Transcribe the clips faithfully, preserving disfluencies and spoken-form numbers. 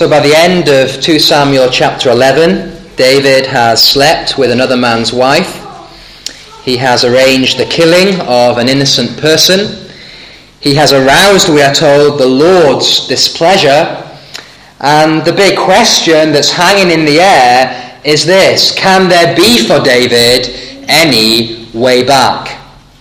So by the end of Second Samuel chapter eleven, David has slept with another man's wife. He has arranged the killing of an innocent person. He has aroused, we are told, the Lord's displeasure. And the big question that's hanging in the air is this: can there be for David any way back?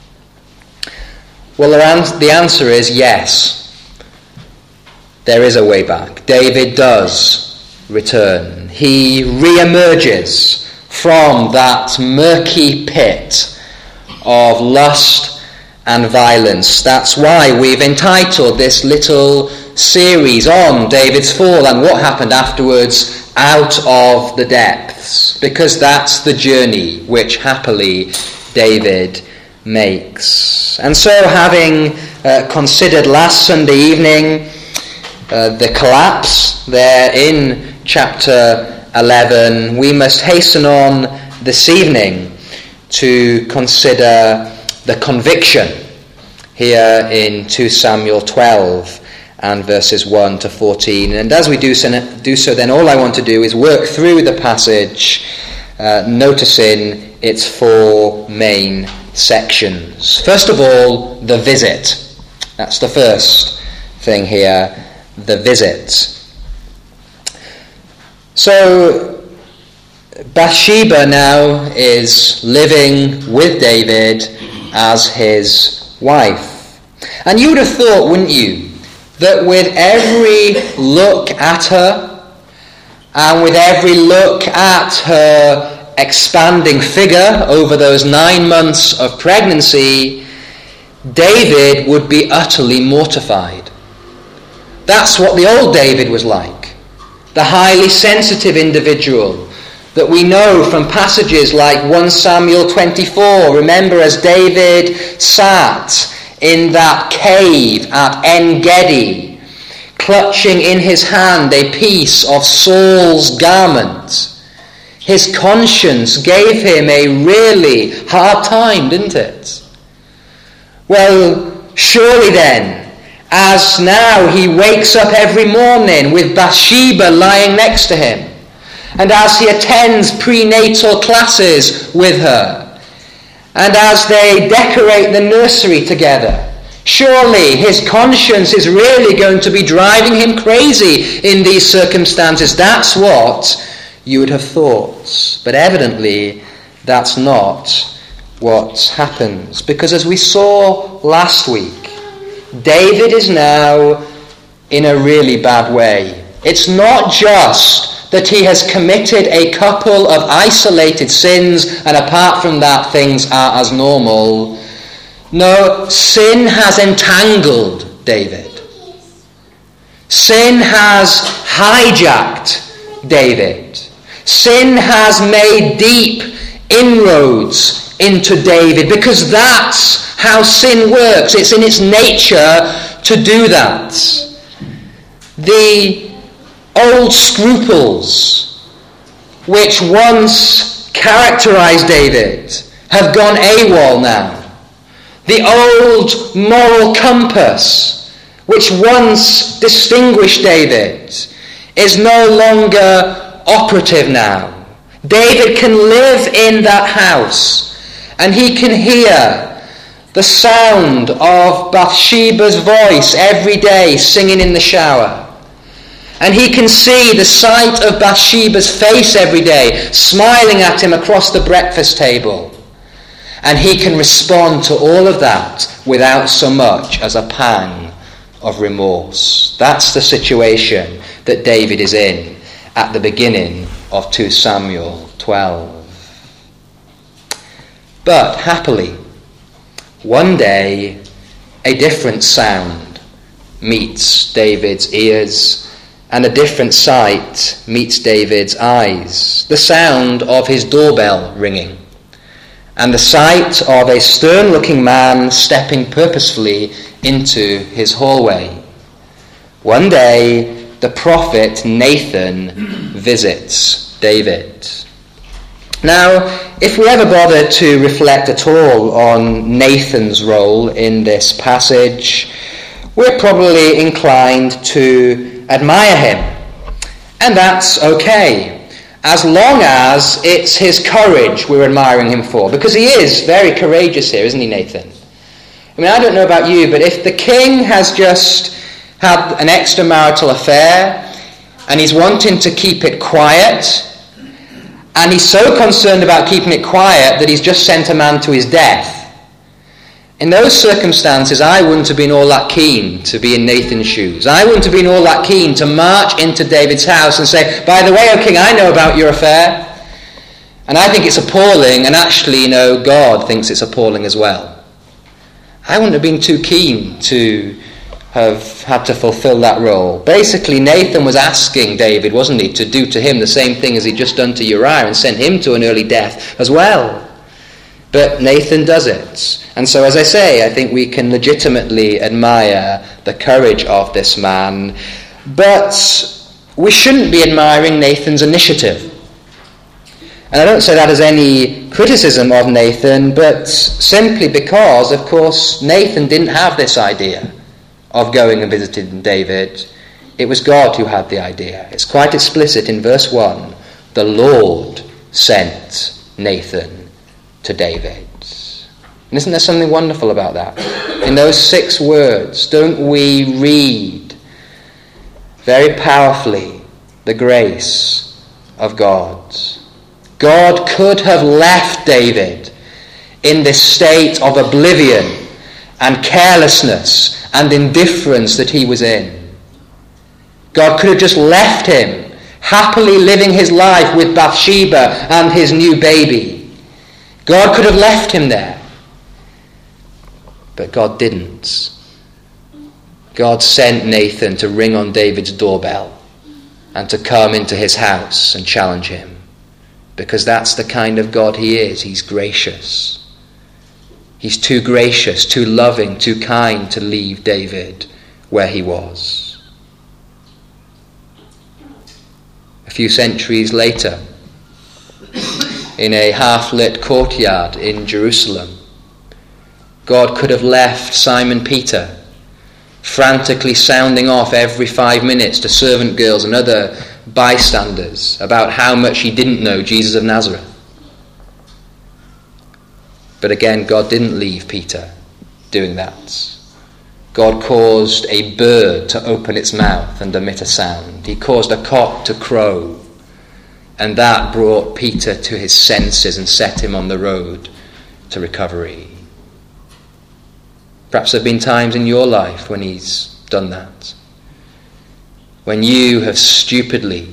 Well, the answer is yes. There is a way back. David does return. He re-emerges from that murky pit of lust and violence. That's why we've entitled this little series on David's fall and what happened afterwards, Out of the Depths, because that's the journey which happily David makes. And so, having uh, considered last Sunday evening uh, the collapse there in chapter eleven, we must hasten on this evening to consider the conviction here in Second Samuel twelve and verses one to fourteen. And as we do so, do so then all I want to do is work through the passage, uh, noticing its four main sections. First of all, the visit. That's the first thing here, the visit. So Bathsheba now is living with David as his wife. And you would have thought, wouldn't you, that with every look at her and with every look at her expanding figure over those nine months of pregnancy, David would be utterly mortified. That's what the old David was like. The highly sensitive individual that we know from passages like First Samuel twenty-four. Remember, as David sat in that cave at En-Gedi, clutching in his hand a piece of Saul's garment, his conscience gave him a really hard time, didn't it? Well, surely then, as now he wakes up every morning with Bathsheba lying next to him, and as he attends prenatal classes with her, and as they decorate the nursery together, surely his conscience is really going to be driving him crazy in these circumstances. That's what you would have thought. But evidently, that's not what happens. Because as we saw last week, David is now in a really bad way. It's not just that he has committed a couple of isolated sins, and apart from that, things are as normal. No, sin has entangled David. Sin has hijacked David. Sin has made deep inroads into David, because that's how sin works. It's in its nature to do that. The old scruples which once characterized David have gone AWOL now. The old moral compass which once distinguished David is no longer operative now. David can live in that house, and he can hear the sound of Bathsheba's voice every day singing in the shower. And he can see the sight of Bathsheba's face every day smiling at him across the breakfast table. And he can respond to all of that without so much as a pang of remorse. That's the situation that David is in at the beginning of Second Samuel twelve. But happily, one day a different sound meets David's ears, and a different sight meets David's eyes. The sound of his doorbell ringing, and the sight of a stern-looking man stepping purposefully into his hallway. One day, the prophet Nathan visits David. Now, if we ever bother to reflect at all on Nathan's role in this passage, we're probably inclined to admire him. And that's okay, as long as it's his courage we're admiring him for. Because he is very courageous here, isn't he, Nathan? I mean, I don't know about you, but if the king has just had an extramarital affair and he's wanting to keep it quiet, and he's so concerned about keeping it quiet that he's just sent a man to his death, in those circumstances, I wouldn't have been all that keen to be in Nathan's shoes. I wouldn't have been all that keen to march into David's house and say, by the way, O king, I know about your affair. And I think it's appalling, and actually, you know, God thinks it's appalling as well. I wouldn't have been too keen to have had to fulfill that role. Basically, Nathan was asking David, wasn't he, to do to him the same thing as he'd just done to Uriah and sent him to an early death as well. But Nathan does it. And so, as I say, I think we can legitimately admire the courage of this man. But we shouldn't be admiring Nathan's initiative. And I don't say that as any criticism of Nathan, but simply because, of course, Nathan didn't have this idea of going and visiting David. It was God who had the idea. It's quite explicit in verse one. The Lord sent Nathan to David. And isn't there something wonderful about that? In those six words, don't we read very powerfully the grace of God? God could have left David in this state of oblivion and carelessness and indifference that he was in. God could have just left him happily living his life with Bathsheba and his new baby. God could have left him there. But God didn't. God sent Nathan to ring on David's doorbell and to come into his house and challenge him. Because that's the kind of God he is. He's gracious. He's too gracious, too loving, too kind to leave David where he was. A few centuries later, in a half-lit courtyard in Jerusalem, God could have left Simon Peter frantically sounding off every five minutes to servant girls and other bystanders about how much he didn't know Jesus of Nazareth. But again, God didn't leave Peter doing that. God caused a bird to open its mouth and emit a sound. He caused a cock to crow. And that brought Peter to his senses and set him on the road to recovery. Perhaps there have been times in your life when he's done that. When you have stupidly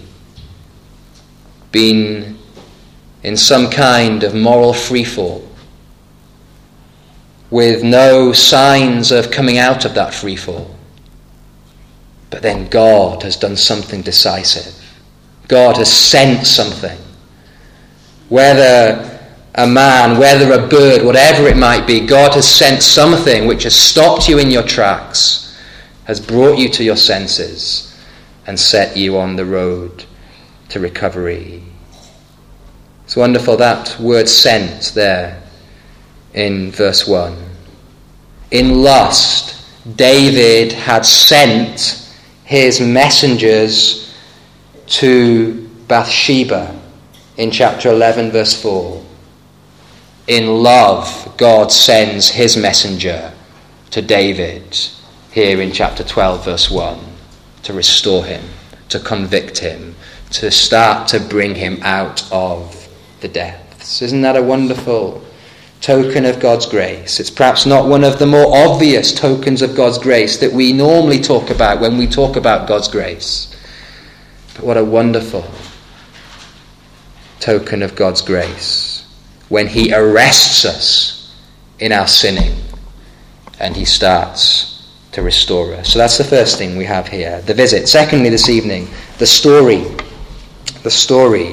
been in some kind of moral freefall with no signs of coming out of that freefall. But then God has done something decisive. God has sent something. Whether a man, whether a bird, whatever it might be, God has sent something which has stopped you in your tracks, has brought you to your senses, and set you on the road to recovery. It's wonderful, that word sent there in verse one. In lust, David had sent his messengers to Bathsheba in chapter eleven, verse four. In love, God sends his messenger to David here in chapter twelve, verse one, to restore him, to convict him, to start to bring him out of the depths. Isn't that a wonderful token of God's grace? It's perhaps not one of the more obvious tokens of God's grace that we normally talk about when we talk about God's grace. But what a wonderful token of God's grace when he arrests us in our sinning and he starts to restore us. So that's the first thing we have here, the visit. Secondly, this evening, the story. The story.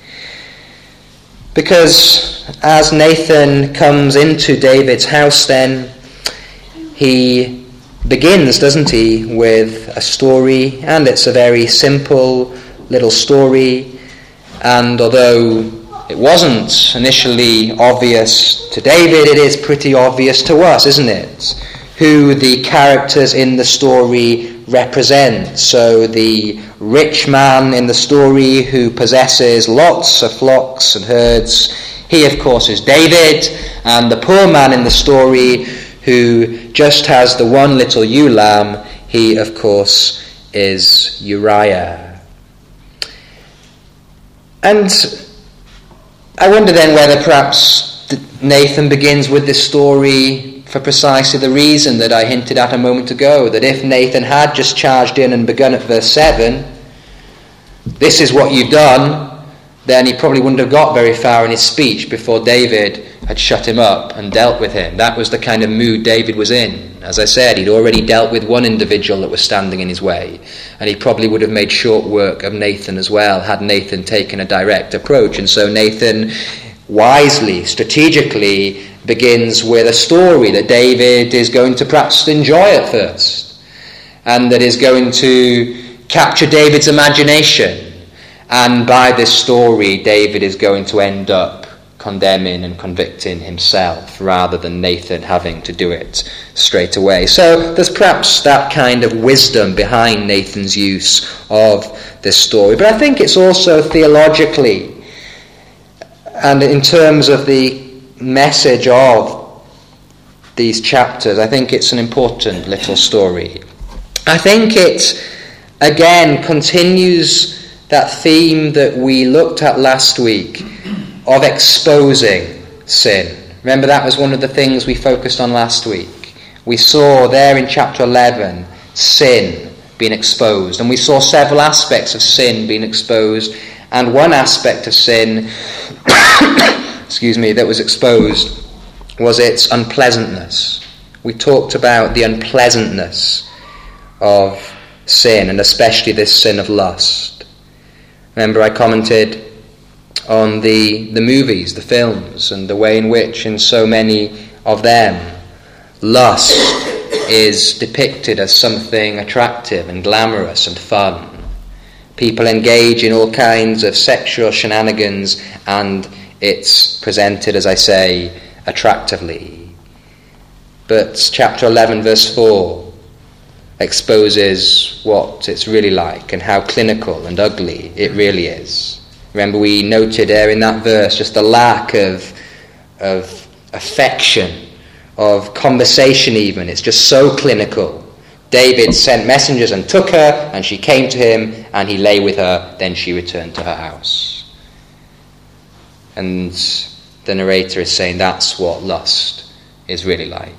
Because as Nathan comes into David's house then, he begins, doesn't he, with a story, and it's a very simple little story. And although it wasn't initially obvious to David, it is pretty obvious to us, isn't it? who the characters in the story represent. So the rich man in the story who possesses lots of flocks and herds, he of course is David, and the poor man in the story who just has the one little ewe lamb, he of course is Uriah. And I wonder then whether perhaps Nathan begins with this story for precisely the reason that I hinted at a moment ago, that if Nathan had just charged in and begun at verse seven, this is what you've done, then he probably wouldn't have got very far in his speech before David had shut him up and dealt with him. That was the kind of mood David was in. As I said, he'd already dealt with one individual that was standing in his way, and he probably would have made short work of Nathan as well, had Nathan taken a direct approach. And so Nathan wisely, strategically, begins with a story that David is going to perhaps enjoy at first, and that is going to capture David's imagination. And by this story, David is going to end up condemning and convicting himself rather than Nathan having to do it straight away. So there's perhaps that kind of wisdom behind Nathan's use of this story. But I think it's also theologically, and in terms of the message of these chapters, I think it's an important little story. I think it, again, continues that theme that we looked at last week of exposing sin. Remember, that was one of the things we focused on last week. We saw there in chapter eleven sin being exposed, and we saw several aspects of sin being exposed, and one aspect of sin excuse me, that was exposed was its unpleasantness. We talked about the unpleasantness of sin, and especially this sin of lust. Remember, I commented on the, the movies, the films, and the way in which in so many of them lust is depicted as something attractive and glamorous and fun. People engage in all kinds of sexual shenanigans, and it's presented, as I say, attractively. But chapter eleven, verse four, exposes what it's really like and how clinical and ugly it really is. Remember, we noted there in that verse just the lack of, of affection, of conversation even. It's just so clinical. David sent messengers and took her, and she came to him, and he lay with her, then she returned to her house. And the narrator is saying that's what lust is really like.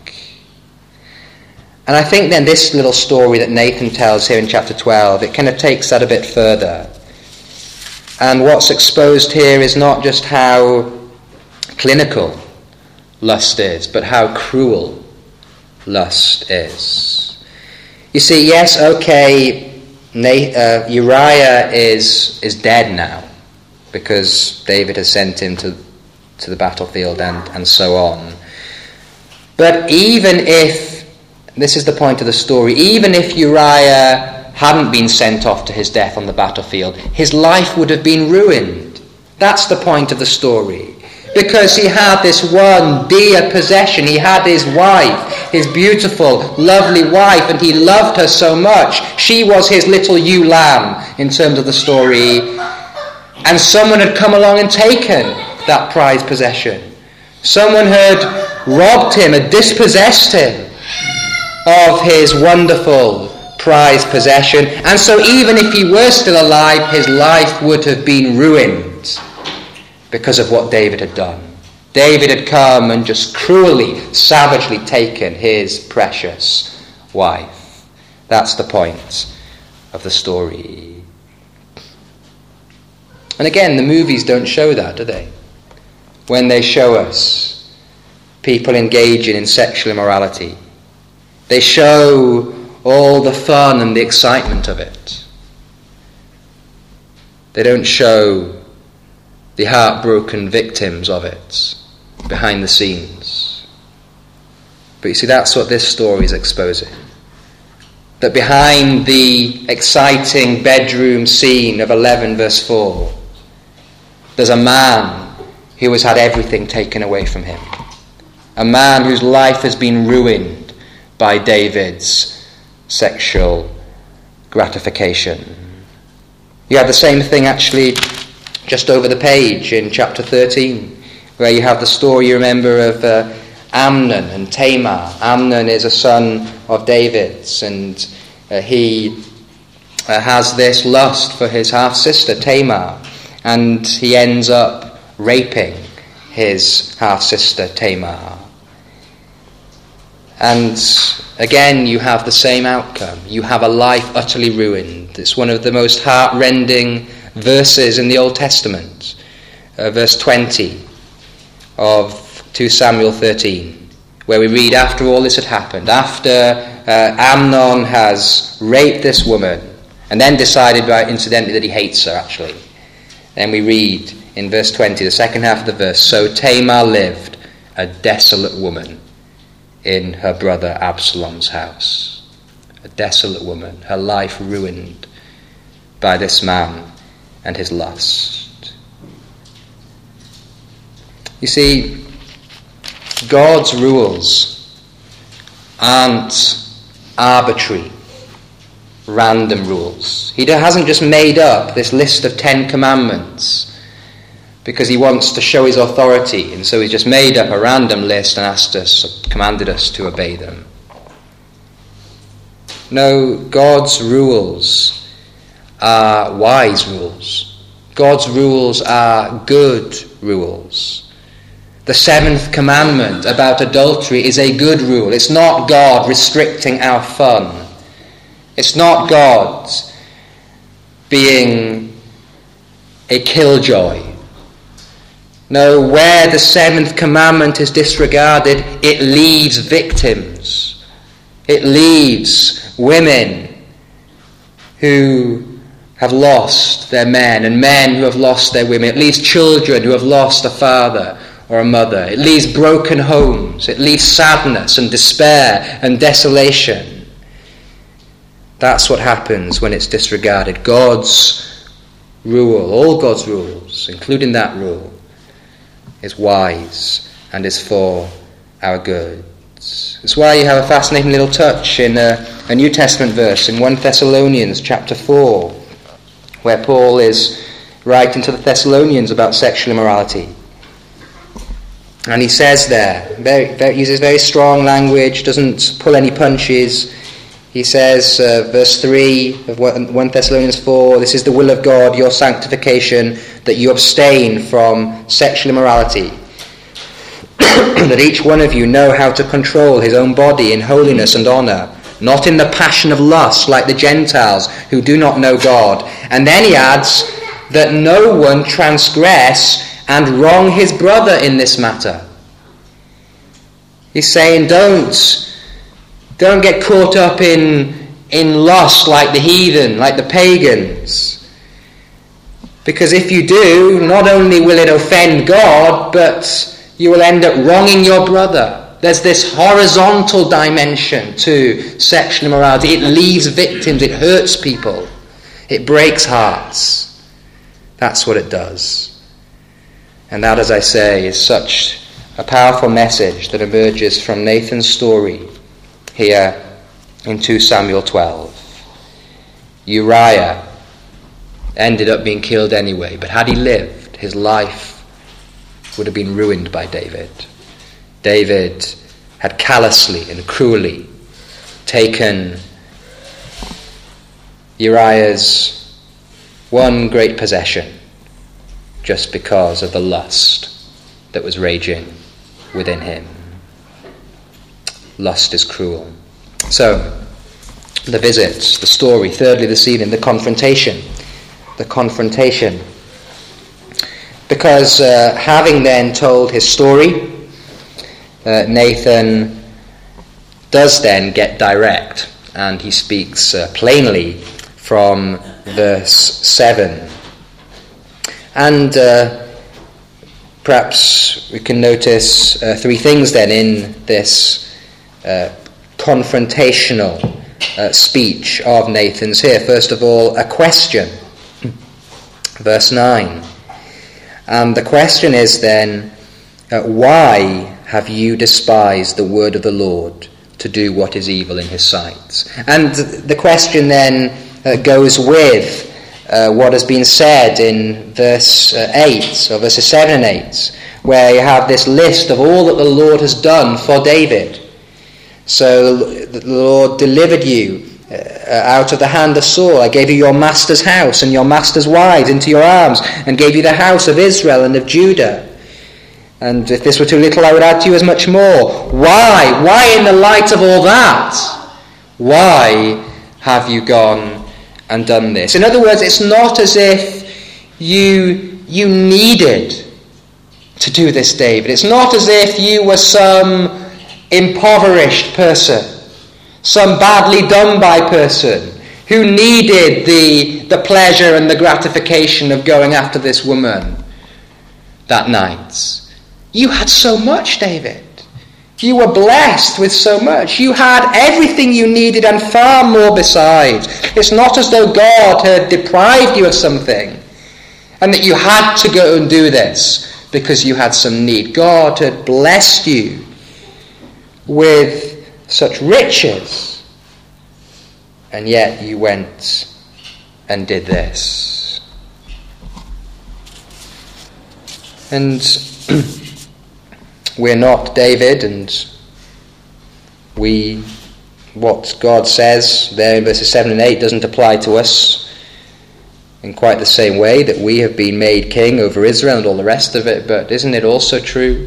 And I think then this little story that Nathan tells here in chapter twelve, it kind of takes that a bit further. And what's exposed here is not just how clinical lust is, but how cruel lust is. You see, yes, okay, uh, Uriah is is dead now, because David has sent him to, to the battlefield and, and so on. But even if, this is the point of the story, even if Uriah hadn't been sent off to his death on the battlefield, his life would have been ruined. That's the point of the story. Because he had this one dear possession. He had his wife, his beautiful, lovely wife, and he loved her so much. She was his little ewe lamb in terms of the story. And someone had come along and taken that prized possession. Someone had robbed him, had dispossessed him of his wonderful prized possession. And so even if he were still alive, his life would have been ruined because of what David had done. David had come and just cruelly, savagely taken his precious wife. That's the point of the story. And again, the movies don't show that, do they? When they show us people engaging in sexual immorality, they show all the fun and the excitement of it. They don't show the heartbroken victims of it behind the scenes. But you see, that's what this story is exposing. That behind the exciting bedroom scene of eleven verse four, there's a man who has had everything taken away from him. A man whose life has been ruined by David's sexual gratification. You have the same thing actually just over the page in chapter thirteen, where you have the story, you remember, of uh, Amnon and Tamar. Amnon is a son of David's, and uh, he uh, has this lust for his half-sister Tamar, and he ends up raping his half-sister Tamar. And again, you have the same outcome. You have a life utterly ruined. It's one of the most heart-rending verses in the Old Testament. Uh, verse twenty of two Samuel thirteen, where we read, after all this had happened, after uh, Amnon has raped this woman, and then decided, by, incidentally, that he hates her, actually. Then we read in verse twenty, the second half of the verse, so Tamar lived, a desolate woman, in her brother Absalom's house. A desolate woman, her life ruined by this man and his lust. You see, God's rules aren't arbitrary, random rules. He hasn't just made up this list of Ten Commandments because he wants to show his authority, and so he's just made up a random list and asked us, commanded us to obey them. No, God's rules are wise rules. God's rules are good rules. The seventh commandment about adultery is a good rule. It's not God restricting our fun. It's not God being a killjoy. No, where the seventh commandment is disregarded, it leaves victims. It leaves women who have lost their men, and men who have lost their women. It leaves children who have lost a father or a mother. It leaves broken homes. It leaves sadness and despair and desolation. That's what happens when it's disregarded. God's rule, all God's rules, including that rule, is wise and is for our good. That's why you have a fascinating little touch in a, a New Testament verse in First Thessalonians chapter four, where Paul is writing to the Thessalonians about sexual immorality. And he says there, very, very, uses very strong language, doesn't pull any punches. He says, uh, verse three of First Thessalonians four, this is the will of God, your sanctification, that you abstain from sexual immorality, that each one of you know how to control his own body in holiness and honor, not in the passion of lust like the Gentiles who do not know God. And then he adds that no one transgress and wrong his brother in this matter. He's saying don't Don't get caught up in, in lust like the heathen, like the pagans. Because if you do, not only will it offend God, but you will end up wronging your brother. There's this horizontal dimension to sexual immorality. It leaves victims, it hurts people, it breaks hearts. That's what it does. And that, as I say, is such a powerful message that emerges from Nathan's story here in two Samuel twelve. Uriah ended up being killed anyway, but had he lived, his life would have been ruined by David. David had callously and cruelly taken Uriah's one great possession just because of the lust that was raging within him. Lust is cruel. So, the visits, the story. Thirdly, this evening, the confrontation. The confrontation. Because uh, having then told his story, uh, Nathan does then get direct, and he speaks uh, plainly from verse seven. And uh, perhaps we can notice uh, three things then in this Uh, confrontational uh, speech of Nathan's here. First of all, a question. Verse nine. And the question is then, uh, why have you despised the word of the Lord to do what is evil in his sight. And the question then uh, goes with uh, what has been said in verse uh, eight, or verses seven and eight, where you have this list of all that the Lord has done for David. So the Lord delivered you uh, out of the hand of Saul. I gave you your master's house and your master's wives into your arms, and gave you the house of Israel and of Judah. And if this were too little, I would add to you as much more. Why? Why in the light of all that? Why have you gone and done this? In other words, it's not as if you, you needed to do this, David. It's not as if you were some impoverished person, some badly done by person who needed the, the pleasure and the gratification of going after this woman that night. You had so much, David. You were blessed with so much. You had everything you needed and far more besides. It's not as though God had deprived you of something and that you had to go and do this because you had some need. God had blessed you with such riches, and yet you went and did this. And we're not David, and we, what God says there in verses seven and eight doesn't apply to us in quite the same way, that we have been made king over Israel and all the rest of it. But isn't it also true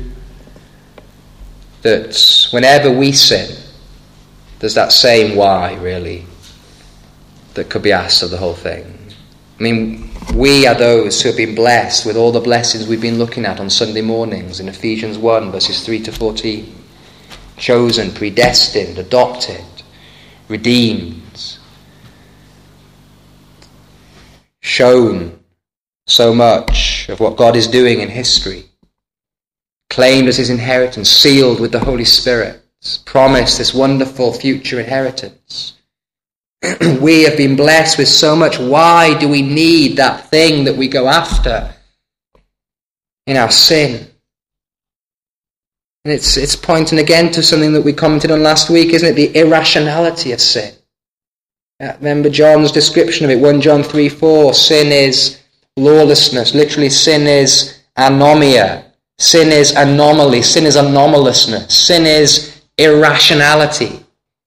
that whenever we sin, there's that same why, really, that could be asked of the whole thing? I mean, we are those who have been blessed with all the blessings we've been looking at on Sunday mornings in Ephesians one, verses three to fourteen. Chosen, predestined, adopted, redeemed, shown so much of what God is doing in history, claimed as his inheritance, sealed with the Holy Spirit, promised this wonderful future inheritance. We have been blessed with so much. Why do we need that thing that we go after in our sin? And it's it's pointing again to something that we commented on last week, isn't it? The irrationality of sin. Uh, remember John's description of it, First John three four. Sin is lawlessness. Literally, sin is anomia. Sin is anomaly. Sin is anomalousness. Sin is irrationality.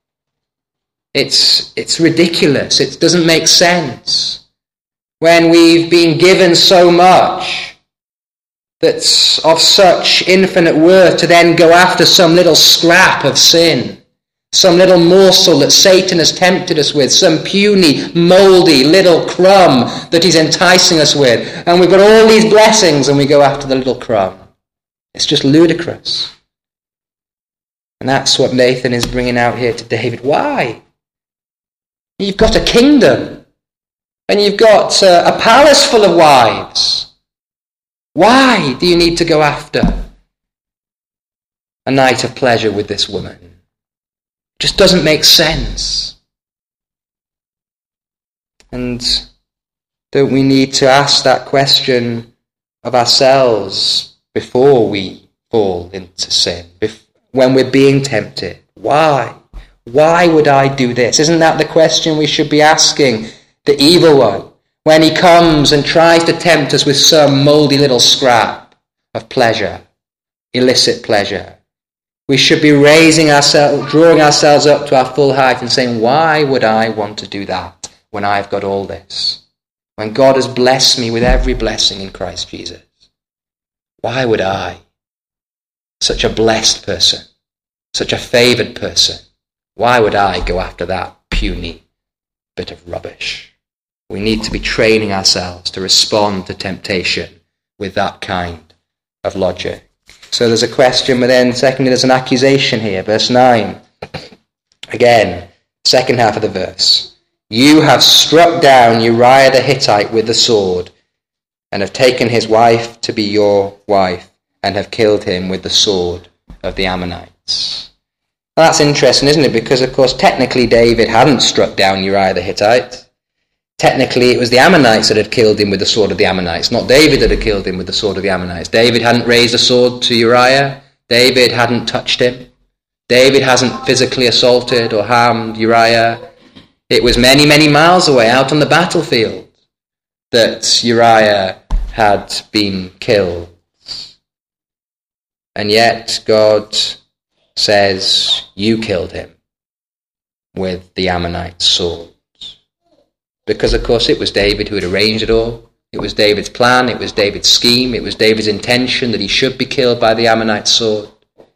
It's, it's ridiculous. It doesn't make sense. When we've been given so much that's of such infinite worth, to then go after some little scrap of sin, some little morsel that Satan has tempted us with, some puny, mouldy little crumb that he's enticing us with, and we've got all these blessings and we go after the little crumb. It's just ludicrous. And that's what Nathan is bringing out here to David. Why? You've got a kingdom, and you've got uh, a palace full of wives. Why do you need to go after a night of pleasure with this woman? It just doesn't make sense. And don't we need to ask that question of ourselves before we fall into sin, when we're being tempted? Why? Why would I do this? Isn't that the question we should be asking the evil one when he comes and tries to tempt us with some mouldy little scrap of pleasure, illicit pleasure? We should be raising ourselves, drawing ourselves up to our full height and saying, why would I want to do that when I've got all this? When God has blessed me with every blessing in Christ Jesus? Why would I, such a blessed person, such a favoured person, why would I go after that puny bit of rubbish? We need to be training ourselves to respond to temptation with that kind of logic. So there's a question, but then secondly there's an accusation here. Verse nine. Again, second half of the verse. You have struck down Uriah the Hittite with the sword, and have taken his wife to be your wife, and have killed him with the sword of the Ammonites. Well, that's interesting, isn't it? Because, of course, technically David hadn't struck down Uriah the Hittite. Technically, it was the Ammonites that had killed him with the sword of the Ammonites, not David that had killed him with the sword of the Ammonites. David hadn't raised a sword to Uriah. David hadn't touched him. David hasn't physically assaulted or harmed Uriah. It was many, many miles away, out on the battlefield, that Uriah had been killed. And yet God says, you killed him with the Ammonite sword. Because, of course, it was David who had arranged it all. It was David's plan, it was David's scheme, it was David's intention that he should be killed by the Ammonite sword.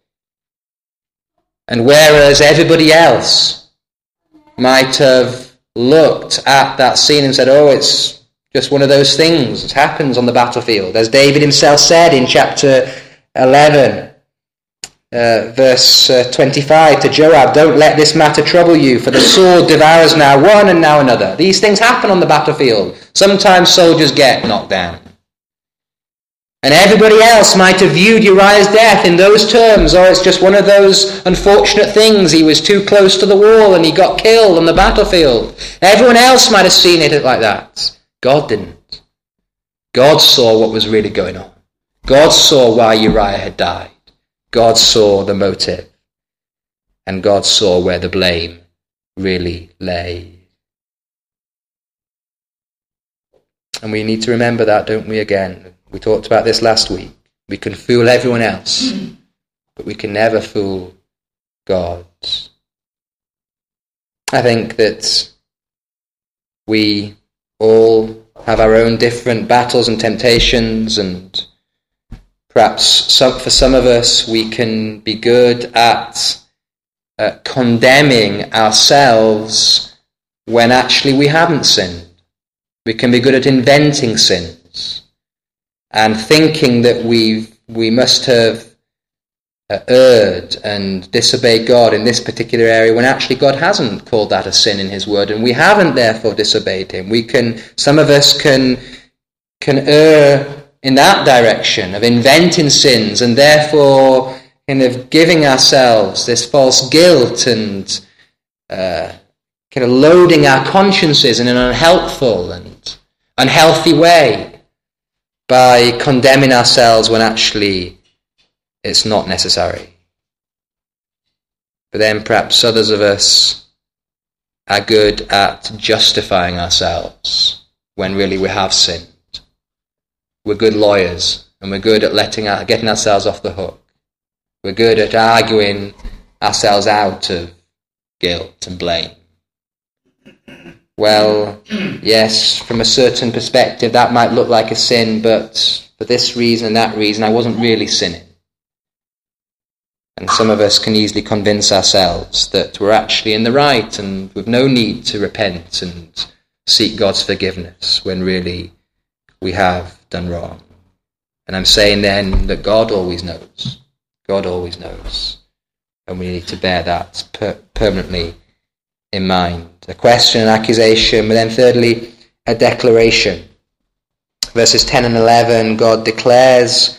And whereas everybody else might have looked at that scene and said, oh, it's just one of those things that happens on the battlefield, as David himself said in chapter eleven, Uh, verse uh, twenty-five to Joab, don't let this matter trouble you, for the sword devours now one and now another. These things happen on the battlefield. Sometimes soldiers get knocked down. And everybody else might have viewed Uriah's death in those terms. Oh, it's just one of those unfortunate things. He was too close to the wall and he got killed on the battlefield. Everyone else might have seen it like that. God didn't. God saw what was really going on. God saw why Uriah had died. God saw the motive, and God saw where the blame really lay. And we need to remember that, don't we, again? We talked about this last week. We can fool everyone else, but we can never fool God. I think that we all have our own different battles and temptations, and perhaps some, for some of us, we can be good at uh, condemning ourselves when actually we haven't sinned. We can be good at inventing sins and thinking that we we must have uh, erred and disobeyed God in this particular area when actually God hasn't called that a sin in his word, and we haven't therefore disobeyed him. We can, some of us can can err in that direction of inventing sins and therefore kind of giving ourselves this false guilt and uh, kind of loading our consciences in an unhelpful and unhealthy way by condemning ourselves when actually it's not necessary. But then perhaps others of us are good at justifying ourselves when really we have sinned. We're good lawyers, and we're good at letting our, getting ourselves off the hook. We're good at arguing ourselves out of guilt and blame. Well, yes, from a certain perspective, that might look like a sin, but for this reason and that reason, I wasn't really sinning. And some of us can easily convince ourselves that we're actually in the right and we've no need to repent and seek God's forgiveness when really we have done wrong. And I'm saying then that God always knows. God always knows. And we need to bear that per- permanently in mind. A question, an accusation, but then thirdly, a declaration. Verses ten and eleven, God declares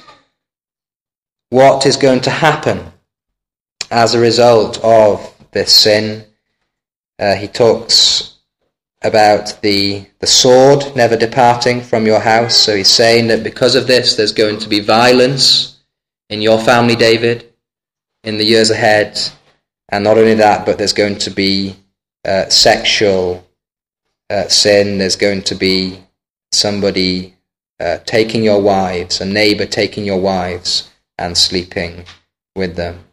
what is going to happen as a result of this sin. Uh, he talks about the, the sword never departing from your house. So he's saying that because of this, there's going to be violence in your family, David, in the years ahead. And not only that, but there's going to be uh, sexual uh, sin. There's going to be somebody uh, taking your wives, a neighbor taking your wives and sleeping with them.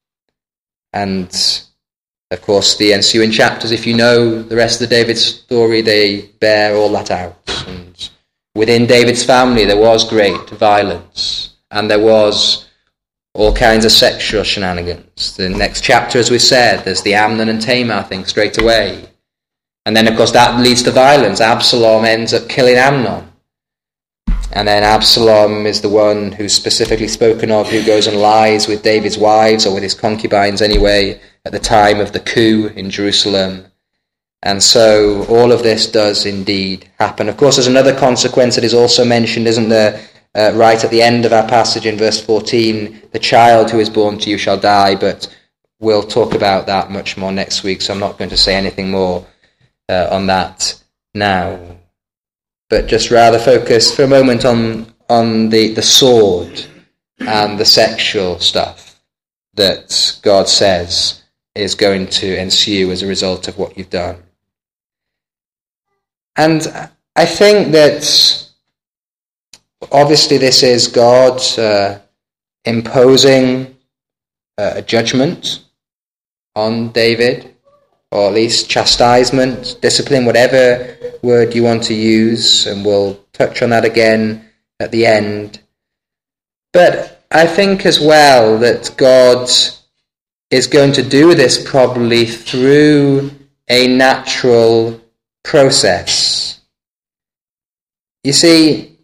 And of course, the ensuing chapters, if you know the rest of the David story, they bear all that out. And within David's family, there was great violence, and there was all kinds of sexual shenanigans. The next chapter, as we said, there's the Amnon and Tamar thing straight away. And then, of course, that leads to violence. Absalom ends up killing Amnon. And then Absalom is the one who's specifically spoken of, who goes and lies with David's wives, or with his concubines anyway, at the time of the coup in Jerusalem. And so all of this does indeed happen. Of course, there's another consequence that is also mentioned, isn't there, uh, right at the end of our passage in verse fourteen, the child who is born to you shall die, but we'll talk about that much more next week, so I'm not going to say anything more uh, on that now. But just rather focus for a moment on, on the, the sword and the sexual stuff. that God says is going to ensue as a result of what you've done. And I think that obviously this is God uh, imposing uh, a judgment on David, or at least chastisement, discipline, whatever word you want to use, and we'll touch on that again at the end. But I think as well that God is going to do this probably through a natural process. You see,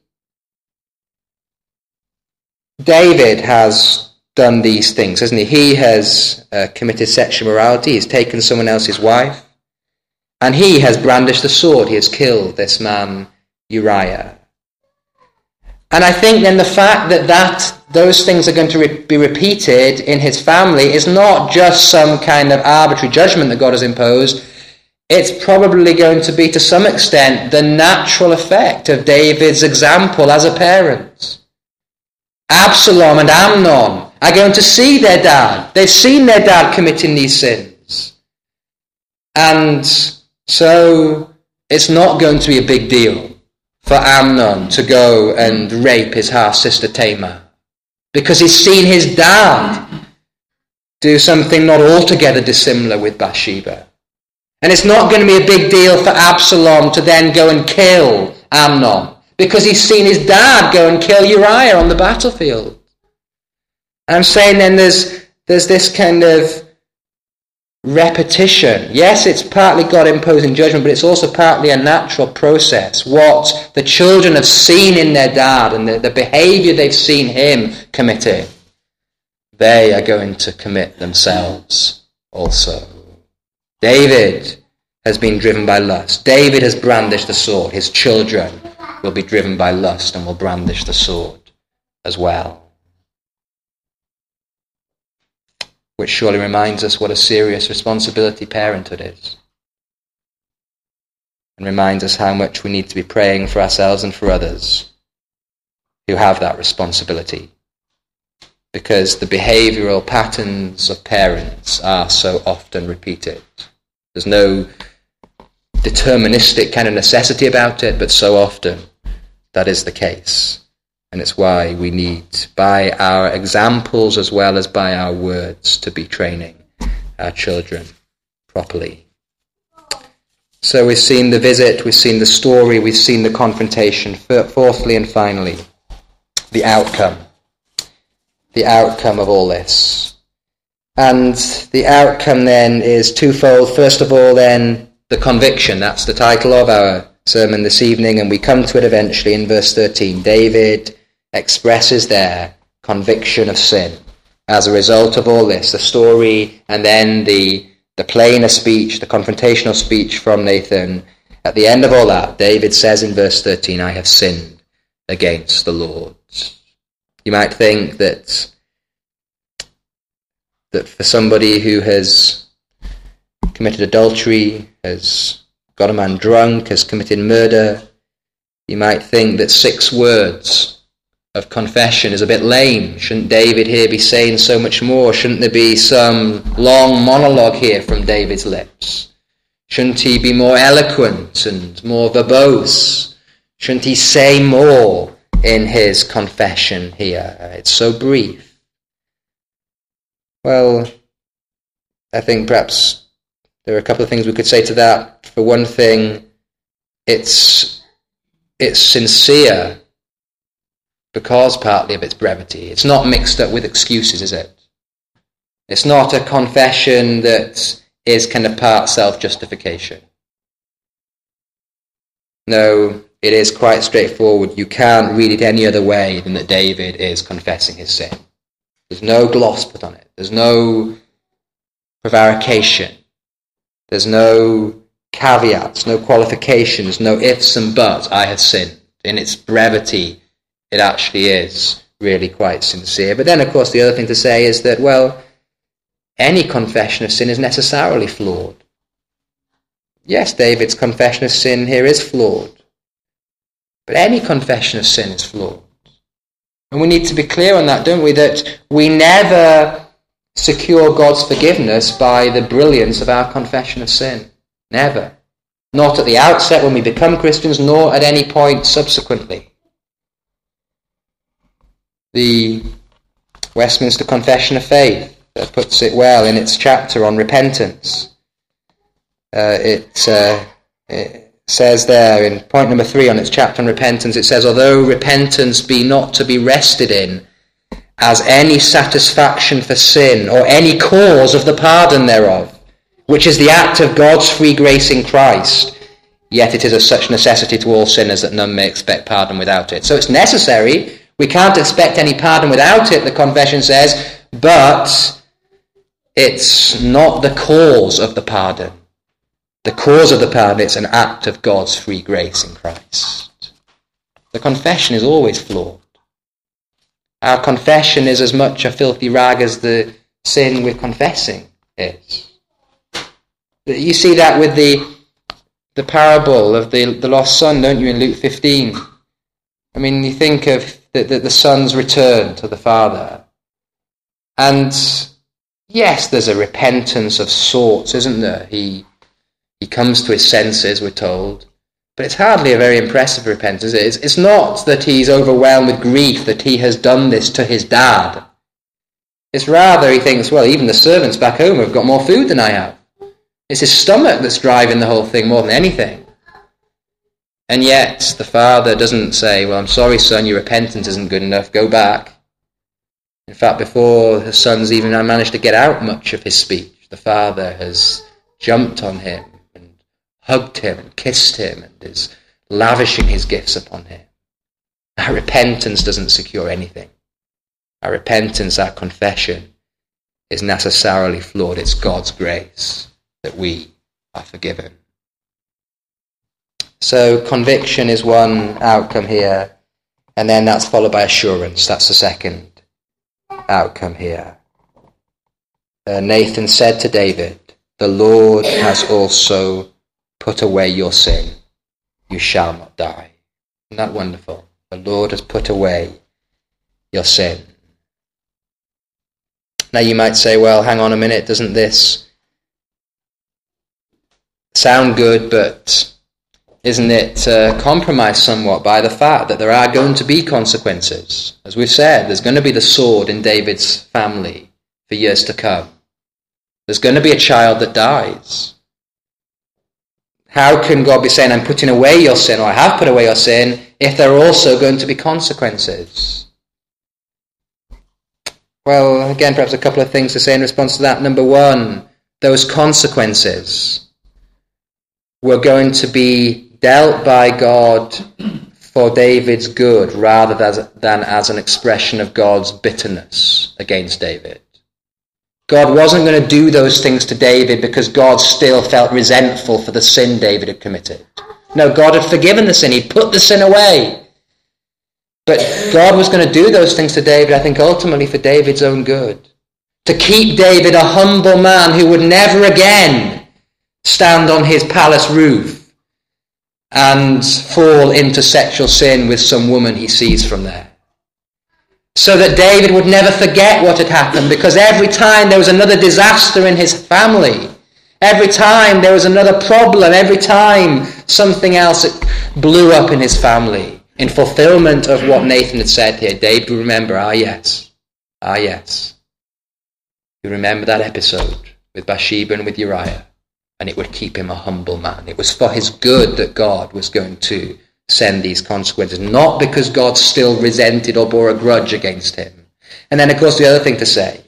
David has done these things, hasn't he? He has uh, committed sexual immorality, he's taken someone else's wife, and he has brandished the sword, he has killed this man Uriah. And I think then the fact that, that those things are going to re- be repeated in his family is not just some kind of arbitrary judgment that God has imposed. It's probably going to be, to some extent, the natural effect of David's example as a parent. Absalom and Amnon are going to see their dad. They've seen their dad committing these sins. And so it's not going to be a big deal for Amnon to go and rape his half-sister Tamar, because he's seen his dad do something not altogether dissimilar with Bathsheba. And it's not going to be a big deal for Absalom to then go and kill Amnon, because he's seen his dad go and kill Uriah on the battlefield. And I'm saying then there's, there's this kind of repetition. Yes, it's partly God imposing judgment, but it's also partly a natural process. What the children have seen in their dad and the, the behavior they've seen him committing, they are going to commit themselves also. David has been driven by lust. David has brandished the sword. His children will be driven by lust and will brandish the sword as well. Which surely reminds us what a serious responsibility parenthood is. And reminds us how much we need to be praying for ourselves and for others who have that responsibility. Because the behavioural patterns of parents are so often repeated. There's no deterministic kind of necessity about it, but so often that is the case. And it's why we need, by our examples as well as by our words, to be training our children properly. So we've seen the visit, we've seen the story, we've seen the confrontation. Fourthly and finally, the outcome. The outcome of all this. And the outcome then is twofold. First of all then, the conviction. That's the title of our sermon this evening, and we come to it eventually in verse thirteen. David expresses their conviction of sin as a result of all this, the story, and then the the plainer speech, the confrontational speech from Nathan. At the end of all that, David says in verse thirteen, I have sinned against the Lord. You might think that that for somebody who has committed adultery, has got a man drunk, has committed murder, you might think that six words of confession is a bit lame. Shouldn't David here be saying so much more? Shouldn't there be some long monologue here from David's lips? Shouldn't he be more eloquent and more verbose? Shouldn't he say more in his confession here? It's so brief. Well, I think perhaps there are a couple of things we could say to that. For one thing, it's it's sincere because partly of its brevity. It's not mixed up with excuses, is it? It's not a confession that is kind of part self-justification. No, it is quite straightforward. You can't read it any other way than that David is confessing his sin. There's no gloss put on it. There's no prevarication. There's no caveats, no qualifications, no ifs and buts. I have sinned. In its brevity, it actually is really quite sincere. But then, of course, the other thing to say is that, well, any confession of sin is necessarily flawed. Yes, David's confession of sin here is flawed. But any confession of sin is flawed. And we need to be clear on that, don't we? That we never secure God's forgiveness by the brilliance of our confession of sin. Never. Not at the outset when we become Christians, nor at any point subsequently. The Westminster Confession of Faith puts it well in its chapter on repentance. Uh, it, uh, it says there in point number three on its chapter on repentance, it says, although repentance be not to be rested in as any satisfaction for sin or any cause of the pardon thereof, which is the act of God's free grace in Christ, yet it is of such necessity to all sinners that none may expect pardon without it. So it's necessary. We can't expect any pardon without it, the confession says, but it's not the cause of the pardon. The cause of the pardon, it's an act of God's free grace in Christ. The confession is always flawed. Our confession is as much a filthy rag as the sin we're confessing is. You see that with the the parable of the, the lost son, don't you, in Luke fifteen? I mean, you think of the, the, the son's return to the father. And yes, there's a repentance of sorts, isn't there? He he comes to his senses, we're told. But it's hardly a very impressive repentance. It's, it's not that he's overwhelmed with grief that he has done this to his dad. It's rather he thinks, well, even the servants back home have got more food than I have. It's his stomach that's driving the whole thing more than anything. And yet the father doesn't say, well, I'm sorry, son, your repentance isn't good enough, go back. In fact, before the son's even managed to get out much of his speech, the father has jumped on him, hugged him and kissed him and is lavishing his gifts upon him. Our repentance doesn't secure anything. Our repentance, our confession, is necessarily flawed. It's God's grace that we are forgiven. So conviction is one outcome here, and then that's followed by assurance. That's the second outcome here. Uh, Nathan said to David, the Lord has also put away your sin, you shall not die. Isn't that wonderful? The Lord has put away your sin. Now you might say, well, hang on a minute, doesn't this sound good, but isn't it uh, compromised somewhat by the fact that there are going to be consequences? As we've said, there's going to be the sword in David's family for years to come. There's going to be a child that dies. How can God be saying, I'm putting away your sin, or I have put away your sin, if there are also going to be consequences? Well, again, perhaps a couple of things to say in response to that. Number one, those consequences were going to be dealt by God for David's good rather than as an expression of God's bitterness against David. God wasn't going to do those things to David because God still felt resentful for the sin David had committed. No, God had forgiven the sin. He'd put the sin away. But God was going to do those things to David, I think, ultimately for David's own good. To keep David a humble man who would never again stand on his palace roof and fall into sexual sin with some woman he sees from there. So that David would never forget what had happened, because every time there was another disaster in his family, every time there was another problem, every time something else blew up in his family, in fulfillment of what Nathan had said here, David would remember, ah yes, ah yes. You remember that episode with Bathsheba and with Uriah, and it would keep him a humble man. It was for his good that God was going to send these consequences, not because God still resented or bore a grudge against him. And then, of course, the other thing to say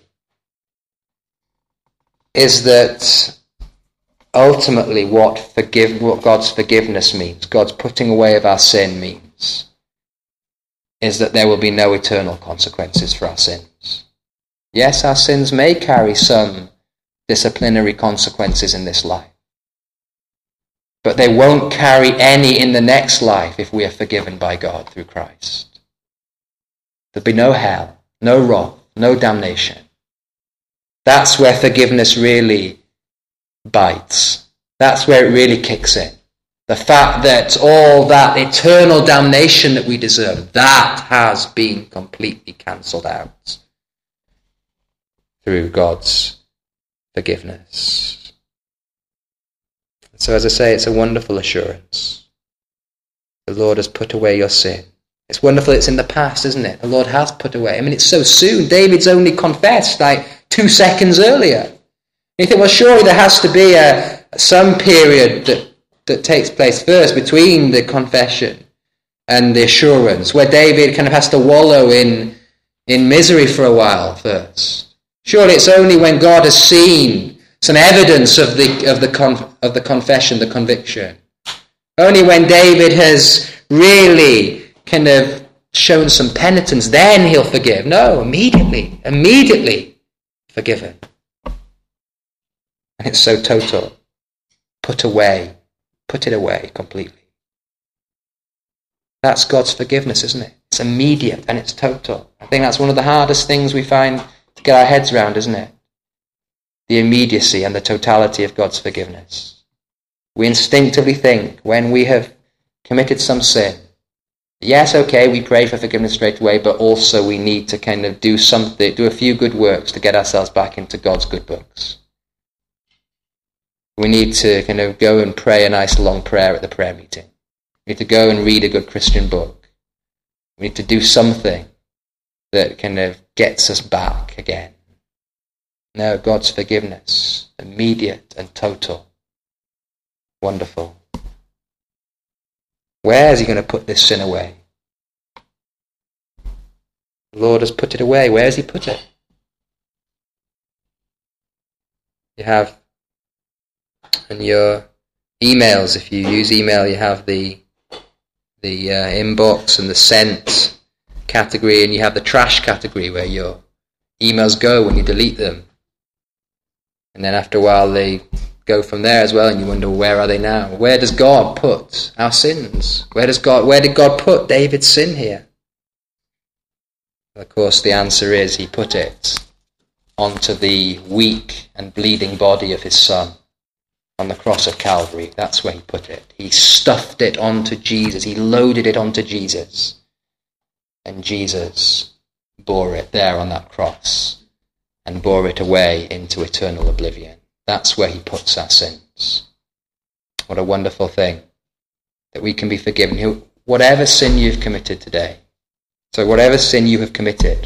is that ultimately what forgive what God's forgiveness means, God's putting away of our sin means, is that there will be no eternal consequences for our sins. Yes, our sins may carry some disciplinary consequences in this life, but they won't carry any in the next life if we are forgiven by God through Christ. There'll be no hell, no wrath, no damnation. That's where forgiveness really bites. That's where it really kicks in. The fact that all that eternal damnation that we deserve, that has been completely cancelled out. through God's forgiveness. So as I say, it's a wonderful assurance. The Lord has put away your sin. It's wonderful it's in the past, isn't it? The Lord has put away. I mean, it's so soon. David's only confessed like two seconds earlier. And you think, well, surely there has to be a some period that, that takes place first between the confession and the assurance, where David kind of has to wallow in, in misery for a while first. Surely it's only when God has seen some evidence of the of the con, of the confession, the conviction. Only when David has really kind of shown some penitence, then he'll forgive. No, immediately, immediately forgiven. And it's so total. Put away, put it away completely. That's God's forgiveness, isn't it? It's immediate and it's total. I think that's one of the hardest things we find to get our heads around, isn't it? The immediacy and the totality of God's forgiveness. We instinctively think when we have committed some sin, yes, okay, we pray for forgiveness straight away, but also we need to kind of do something, do a few good works to get ourselves back into God's good books. We need to kind of go and pray a nice long prayer at the prayer meeting. We need to go and read a good Christian book. We need to do something that kind of gets us back again. No, God's forgiveness, immediate and total. Wonderful. Where is he going to put this sin away? The Lord has put it away. Where has he put it? You have in your emails, if you use email, you have the the uh, inbox and the sent category, and you have the trash category where your emails go when you delete them. And then after a while they go from there as well, and you wonder, where are they now? Where does God put our sins? Where does God? Where did God put David's sin here? Of course, the answer is he put it onto the weak and bleeding body of his son on the cross of Calvary. That's where he put it. He stuffed it onto Jesus. He loaded it onto Jesus. And Jesus bore it there on that cross and bore it away into eternal oblivion. That's where he puts our sins. What a wonderful thing that we can be forgiven. Whatever sin you've committed today, so whatever sin you have committed,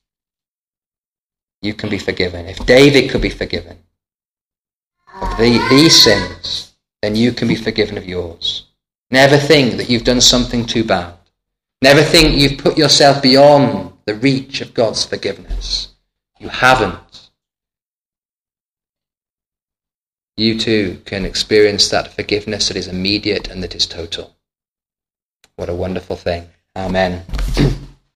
you can be forgiven. If David could be forgiven of the, these sins, then you can be forgiven of yours. Never think that you've done something too bad. Never think you've put yourself beyond the reach of God's forgiveness. You haven't. You too can experience that forgiveness that is immediate and that is total. What a wonderful thing. Amen.